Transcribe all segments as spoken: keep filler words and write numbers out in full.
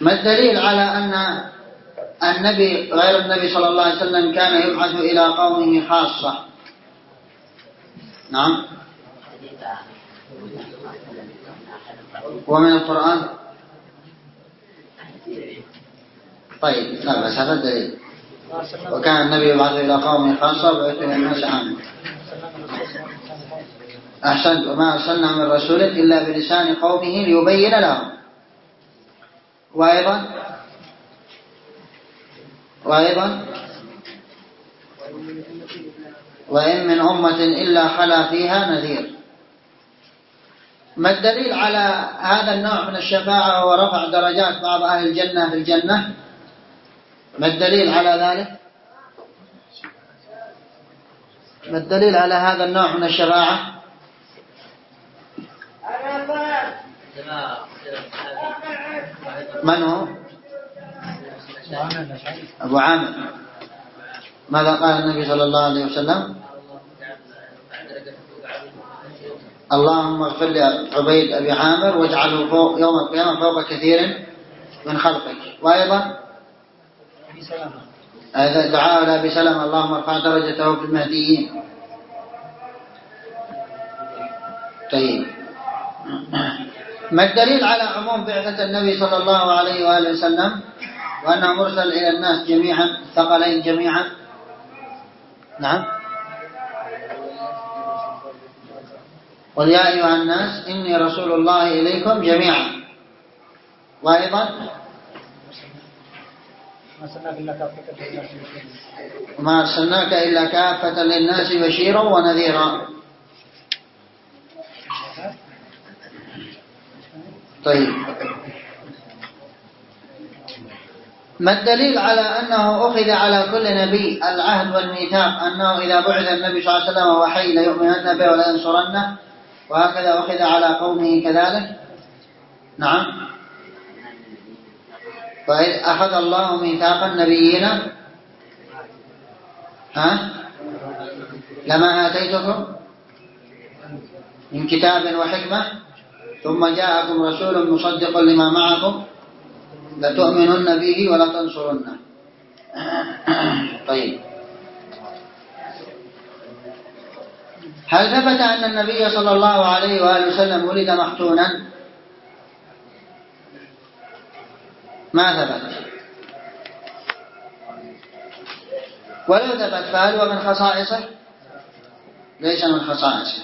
ما الدليل على أن النبي غير النبي صلى الله عليه وسلم كان يبعث إلى قومه خاصة؟ نعم. ومن القرآن؟ طيب لا بس هذا الدليل. وكان النبي يبعث إلى قومه خاصة ويؤتي الناس عامة. أحسنت. وما أرسلنا من رسول إلا بلسان قومه ليبين لهم. وأيضا وأيضا وإن من أمة إلا خلا فيها نذير. ما الدليل على هذا النوع من الشفاعة ورفع درجات بعض أهل الجنة في الجنة؟ ما الدليل على ذلك؟ ما الدليل على هذا النوع من الشفاعة؟ من هو؟ أبو عامر. ماذا قال النبي صلى الله عليه وسلم؟ اللهم اغفر لعبيد أبي عامر واجعله فوق يوم القيامة فوق كثير من خلقك. وأيضا دعاء لأبي سلمة اللهم ارفع درجته في المهديين. طيب ما الدليل على عموم بعثة النبي صلى الله عليه وآله وسلم وأنه مرسل إلى الناس جميعا ثقلين جميعا؟ نعم. قل يا أيها الناس إني رسول الله إليكم جميعا. وأيضا ما أرسلناك إلا كافة للناس بشيرا ونذيرا. طيب ما الدليل على أنه أخذ على كل نبي العهد والميثاق أنه إذا بعث النبي صلى الله عليه وسلم وحي ليؤمنن به ولا ينصرنه، وهكذا أخذ على قومه كذلك؟ نعم. وإذ أخذ الله ميثاق النبيين ها لما آتيتكم من كتاب وحكمة ثم جاءكم رسول مصدق لما معكم لتؤمنن به ولا تنصرنه. طيب هل ثبت أن النبي صلى الله عليه وآله وسلم ولد مختونا؟ ما ثبت. ولو ثبت فهل هو من خصائصه؟ ليس من خصائصه.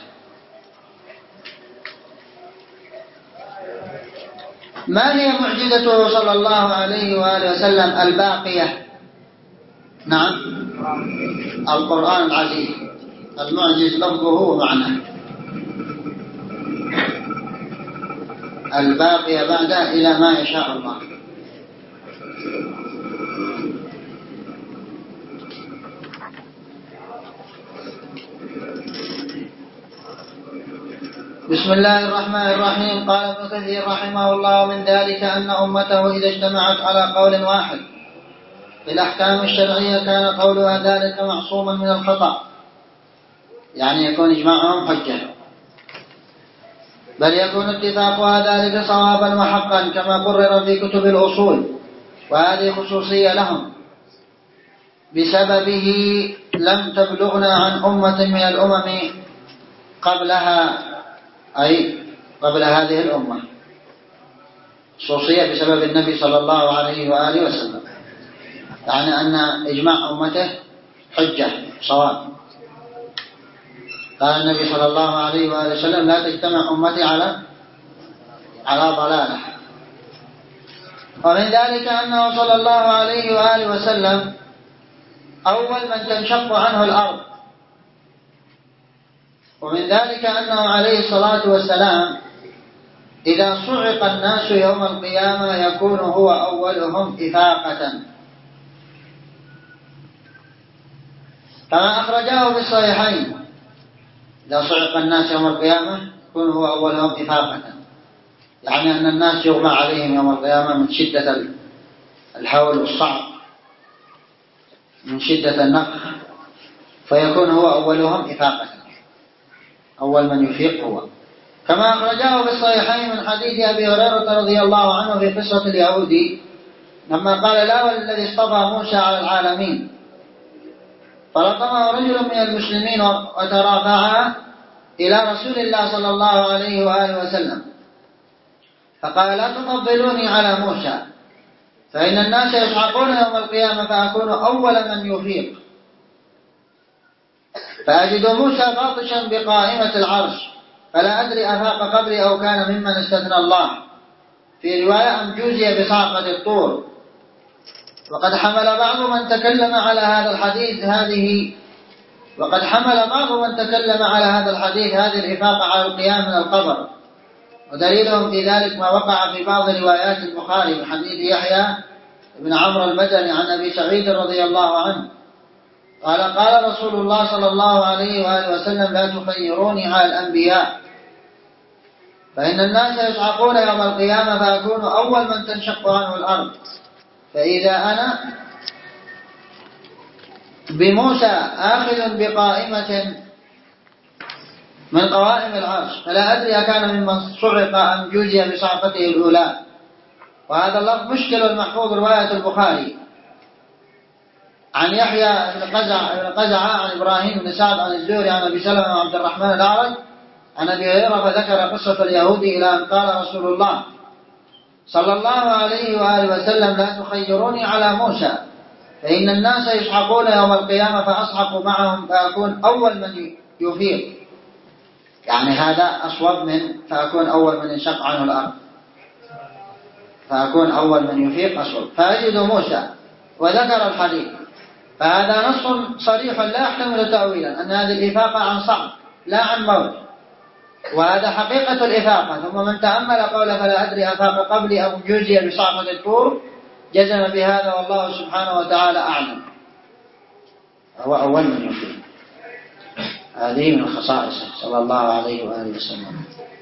ما هي معجزته صلى الله عليه وآله وسلم الباقية؟ نعم القرآن العزيز المعجز لفظه ومعناه، الباقية بعده إلى ما يشاء الله. بسم الله الرحمن الرحيم. قال ابن كثير رحمه الله: من ذلك أن أمته إذا اجتمعت على قول واحد في الأحكام الشرعية كان قولها ذلك معصوما من الخطأ، يعني يكون إجماعهم حجة، بل يكون اتفاقها ذلك صوابا وحقا كما قرر في كتب الأصول، وهذه خصوصية لهم بسببه لم تبلغنا عن أمة من الأمم قبلها، أي قبل هذه الأمة، خصوصية بسبب النبي صلى الله عليه وآله وسلم، يعني أن إجماع أمته حجة صواب. قال النبي صلى الله عليه وآله وسلم: لا تجتمع أمتي على على ضلالة. ومن ذلك أنه صلى الله عليه وآله وسلم أول من تنشق عنه الأرض، ومن ذلك أنه عليه الصلاة والسلام إذا صعق الناس يوم القيامة يكون هو أولهم إفاقة، كما أخرجاه في الصحيحين: إذا صعق الناس يوم القيامة يكون هو أولهم إفاقة، يعني أن الناس يغمى عليهم يوم القيامة من شدة الحول والصعق، من شدة النفخ، فيكون هو أولهم إفاقة، أول من يفيق هو، كما أخرجاه في الصحيحين من حديث أبي هريرة رضي الله عنه في قصة اليهودي لما قال لا والذي اصطفى موسى على العالمين، فلطمه رجل من المسلمين وترافع إلى رسول الله صلى الله عليه وآله وسلم فقال لا تفضلوني على موسى فإن الناس يصعقون يوم القيامة فأكون أول من يفيق، فأجد موسى باطشا بقائمة العرش فلا أدري أفاق قبلي أو كان ممن استثنى الله. في رواية أم جوزي بصعقة الطور. وقد حمل بعض من تكلم على هذا الحديث هذه وقد حمل بعض من تكلم على هذا الحديث هذه الإفاقة على القيام من القبر، ودليلهم في ذلك ما وقع في بعض روايات البخاري من حديث يحيى بن عمرو المدني عن أبي سعيد رضي الله عنه قال قال رسول الله صلى الله عليه وآله وسلم لا تخيروني على الأنبياء فإن الناس يصعقون يوم القيامة فأكون أول من تنشق عنه الأرض، فإذا أنا بموسى آخذ بقائمة من قوائم العرش فلا أدري أكان ممن صعق أم جوزي بصعقته الأولى. وهذا اللفظ مشكل المحفوظ رواية البخاري عن يحيى بن قزعة عن إبراهيم بن سعد عن الزهري عن أبي سلمة وعبد الرحمن الأعرج عن أبي هريرة فذكر قصة اليهودي إلى أن قال رسول الله صلى الله عليه وآله وسلم لا تخيروني على موسى فإن الناس يصعقون يوم القيامة فأصعق معهم فأكون أول من يفيق، يعني هذا أصوب من فأكون أول من ينشق عنه الأرض، فأكون أول من يفيق أصوب. فأجد موسى وذكر الحديث، فهذا نص صريح لا يحتمل تأويلا أن هذه الإفاقة عن صعق لا عن موت، وهذا حقيقة الإفاقة. ثم من تأمل قوله فلا أدري أفاق قبلي أو جوزي بصعقة الطور جزم بهذا والله سبحانه وتعالى أعلم. هو أول من يفيق، هذه من خصائصه صلى الله عليه وآله وسلم.